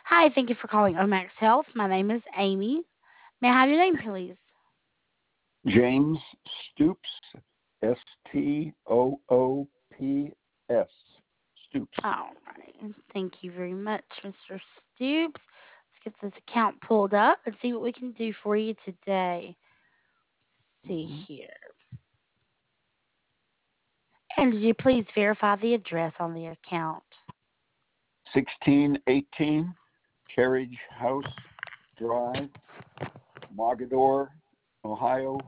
Hi, thank you for calling Omax Health. My name is Amy. May I have your name, please? James Stoops, Stoops. Stoops. All right. Thank you very much, Mr. Stoops. Let's get this account pulled up and see what we can do for you today. See Mm-hmm. here. And did you please verify the address on the account? 1618 Carriage House Drive, Mogador, Ohio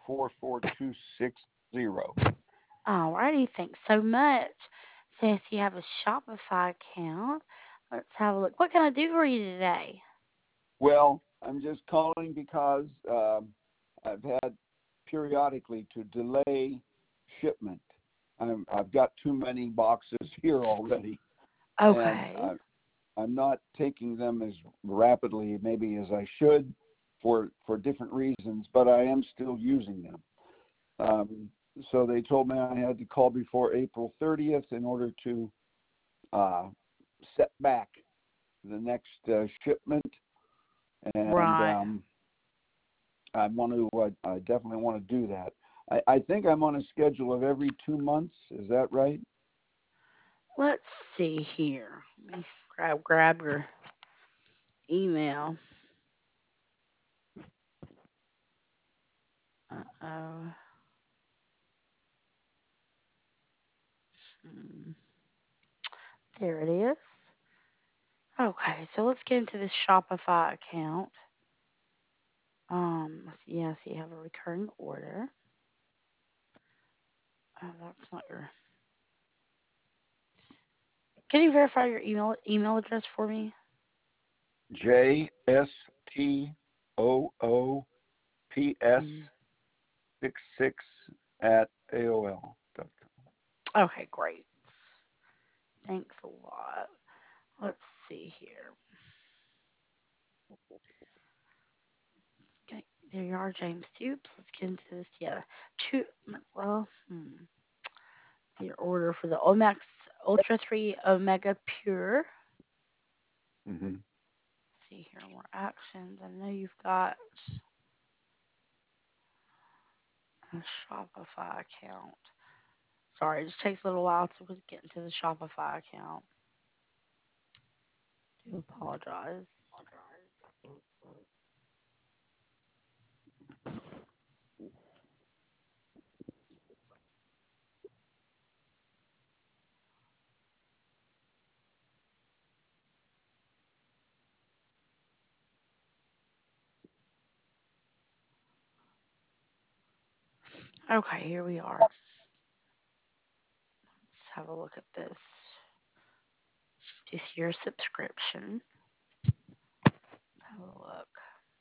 44260. All righty. Thanks so much. Says you have a Shopify account. Let's have a look. What can I do for you today? Well, I'm just calling because I've had periodically to delay shipment. I've got too many boxes here already, and Okay. I'm not taking them as rapidly maybe as I should for different reasons, but I am still using them. So they told me I had to call before April 30th in order to uh, set back the next shipment, and Right. I definitely want to do that. I think I'm on a schedule of every 2 months. Is that right? Let's see here. Let me grab your email. Uh-oh. Hmm. There it is. Okay, so let's get into this Shopify account. So you have a recurring order. Oh, that's not your. Can you verify your email address for me? Mm. JSTOOPS66@AOL.com. Okay, great. Thanks a lot. Let's see here. Okay, there you are, James Stoops. Let's get into this. Yeah, two. Well, your order for the Omax Ultra 3 Omega Pure. Mm-hmm. Let's see here, more actions. I know you've got a Shopify account. Sorry, it just takes a little while to get into the Shopify account. Do apologize. Okay, here we are. Let's have a look at this. Just your subscription. Let's have a look.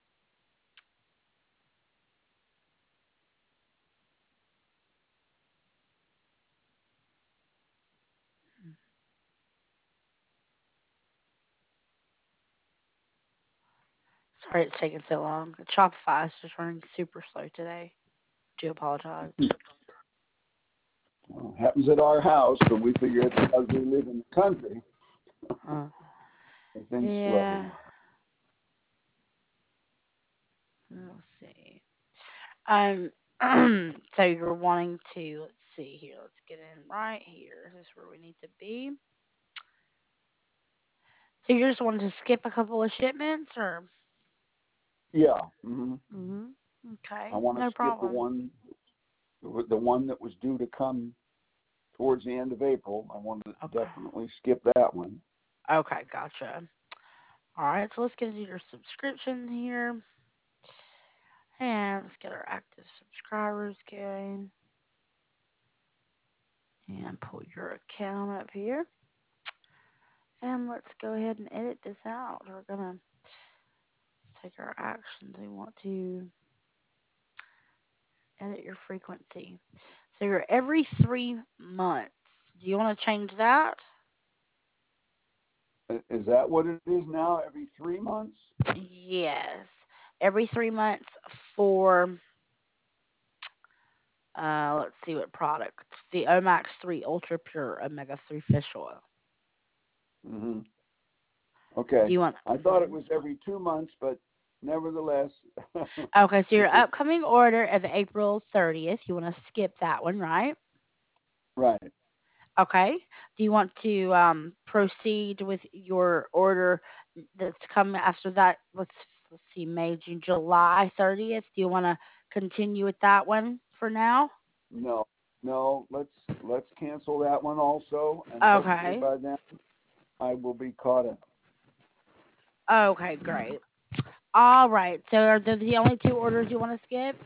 Sorry it's taking so long. Shopify is just running super slow today. Do apologize. Well, it happens at our house, but we figure it's because we live in the country. Uh, Things slow. yeah. Let's see. Um. So you're wanting to. Let's see here. Let's get in right here. This is where we need to be. So you just wanted to skip a couple of shipments, or? Yeah. Mm-hmm. Okay, I want to no skip problem. the one that was due to come towards the end of April. I want to Okay. definitely skip that one. Okay, gotcha. All right, so let's get into your subscription here. And let's get our active subscribers going. And pull your account up here. And let's go ahead and edit this out. We're gonna take our actions. We want to edit your frequency. So you're every 3 months. Do you want to change that? Is that what it is now? Every 3 months? Yes. Every 3 months for let's see what product. The Omax 3 Ultra Pure Omega 3 Fish Oil. Mm-hmm. Do Okay. you want? I thought it was every 2 months, but nevertheless. Okay, so your If it's upcoming order of April 30th, you want to skip that one, right? right. Okay. Do you want to proceed with your order that's coming after that? Let's see, May, June, July 30th. Do you want to continue with that one for now? No, no. Let's cancel that one also, and hopefully Okay. by then I will be caught up. Okay, great. All right. So are those the only two orders you want to skip?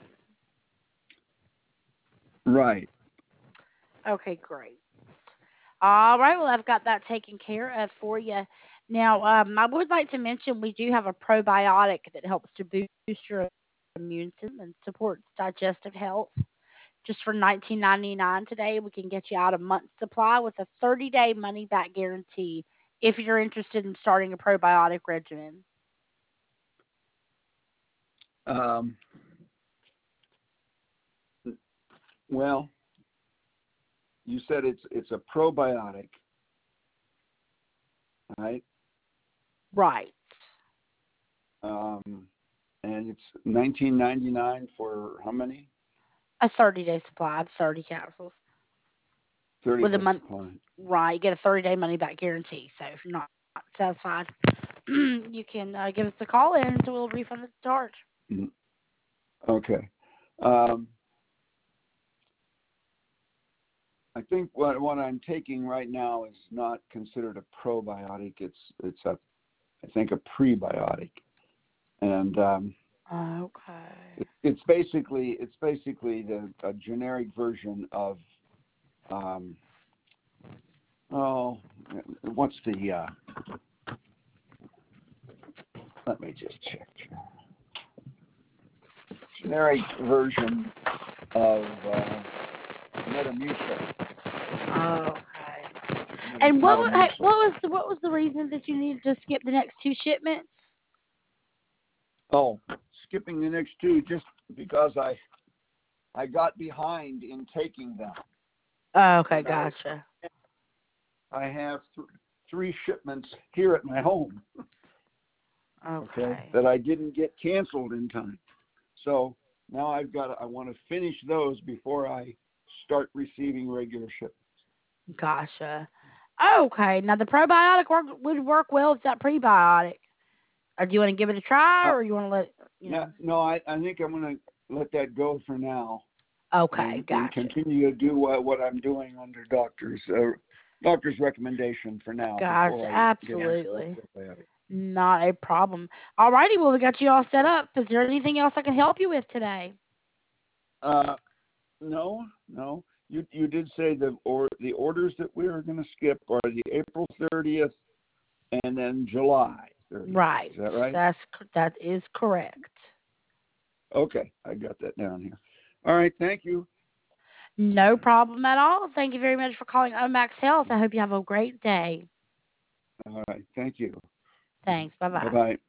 Right. Okay, great. All right. Well, I've got that taken care of for you. Now, I would like to mention we do have a probiotic that helps to boost your immune system and supports digestive health. Just for $19.99 today, we can get you out a month's supply with a 30-day money-back guarantee if you're interested in starting a probiotic regimen. Um, well, you said it's a probiotic, right? Right. And it's 19.99 for how many? A 30-day supply of 30 capsules 30 with a day month. supply. Right. You get a 30-day money-back guarantee. So if you're not satisfied, you can give us a call in so we'll refund the charge. Mhm. Okay. Um, I think what I'm taking right now is not considered a probiotic. It's a I think a prebiotic, and Okay. it's basically a generic version of um, oh what's the let me just check generic version of Metamucil. Okay. And what Metamucil. what was the reason that you needed to skip the next two shipments? Oh, skipping the next two just because I got behind in taking them. Okay, And gotcha. I have three shipments here at my home, okay, Okay. that I didn't get canceled in time. So now I want to finish those before I start receiving regular shipments. Gotcha. Okay. Now the probiotic would work well with that prebiotic. Or do you want to give it a try, Uh, or you want to let no, I think I'm going to let that go for now Okay, and gotcha. continue to do what I'm doing under doctor's recommendation for now Gotcha. before I get into Absolutely. the probiotic. Not a problem. Alrighty, well we got you all set up. Is there anything else I can help you with today? Uh, no, no. You did say the orders that we are going to skip are the April 30th and then July 30th. Right. Is that right? That is correct. Okay, I got that down here. All right, thank you. No problem at all. Thank you very much for calling Omax Health. I hope you have a great day. All right, thank you. Thanks. Bye Bye bye. bye.